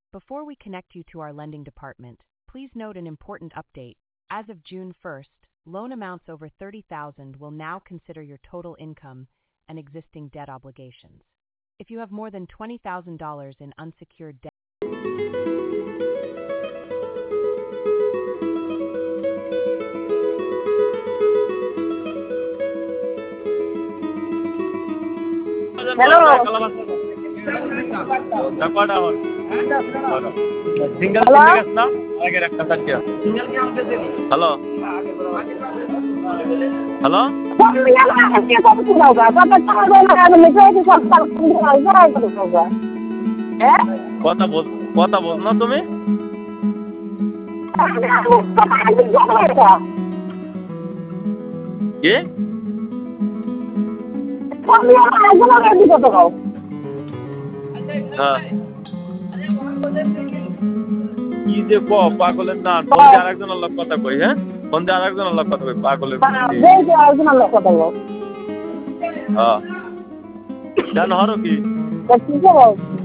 Before we connect you to our lending department, please note an important update. As of June 1st, loan amounts over $30,000 will now consider your total income and existing debt obligations. If you have more than $20,000 in unsecured debt, hello hello কথা বল না তুমি কি কি যে পাগলের না phone দিয়ে আরেকজন লোক কথা কই হ্যাঁ ফোন দিয়ে আরেকজন লোক কথা কই পাগলের হ্যাঁ জানো হরো কি